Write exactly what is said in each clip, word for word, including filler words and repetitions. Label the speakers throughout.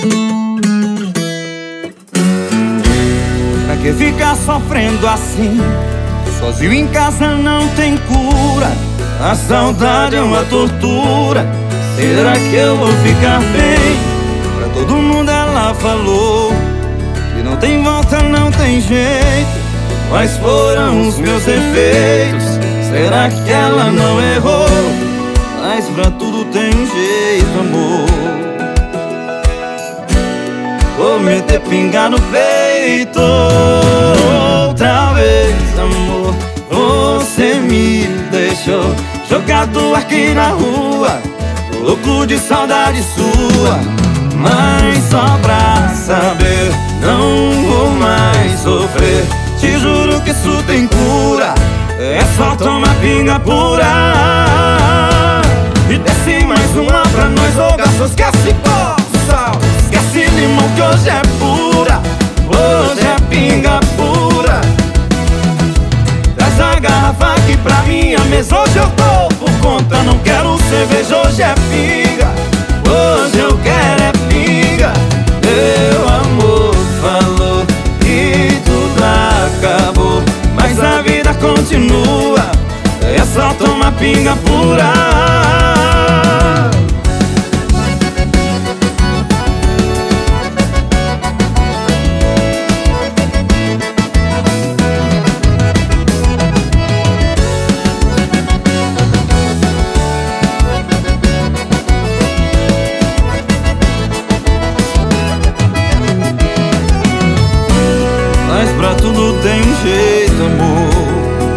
Speaker 1: Pra que ficar sofrendo assim? Sozinho em casa não tem cura. A saudade é uma tortura. Será que eu vou ficar bem? Pra todo mundo ela falou que não tem volta, não tem jeito. Quais foram os meus defeitos? Será que ela não errou? Mas pra tudo tem um jeito, amor. Vou meter pinga no peito outra vez, amor. Você me deixou jogado aqui na rua, louco de saudade sua. Mas só pra saber, não vou mais sofrer. Te juro que isso tem cura. É só tomar pinga pura. E desce mais uma pra nós, ô garçom. Esquece copo, sal, esquece limão, que hoje é pura. Hoje é pinga pura. Traz a garrafa aqui pra minha mesa. Hoje eu tô por conta, não quero cerveja. Hoje é pinga, hoje eu quero é pinga. Meu amor falou que tudo acabou, mas a vida continua. É só tomar pinga pura. Mas pra tudo tem um jeito, amor.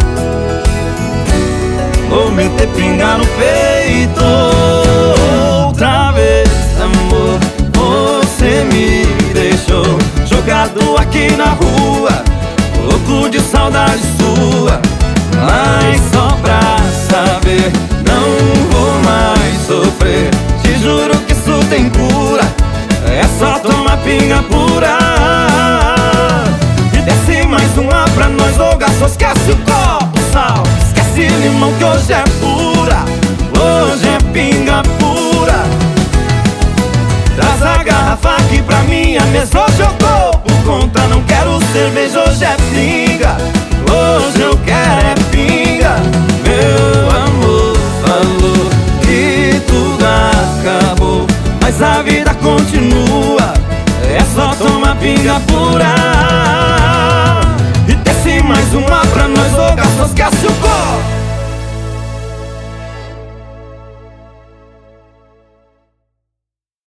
Speaker 1: Vou meter pinga no peito outra vez, amor. Você me deixou jogado aqui na rua, louco de saudade sua. Mas só pra saber, não vou mais sofrer. Te juro que isso tem cura. É só tomar pinga pura. Mais uma pra nós, ô garçom. Esquece o copo, sal, esquece limão, que hoje é pura. Hoje é pinga pura. Traz a garrafa aqui pra minha mesa. Hoje eu tô por conta, não quero cerveja. Hoje é pinga, hoje eu quero é pinga. Meu amor falou que tudo acabou, mas a vida continua. É só tomar pinga pura. Mais uma pra nós, ô garçom. Esquece o copo,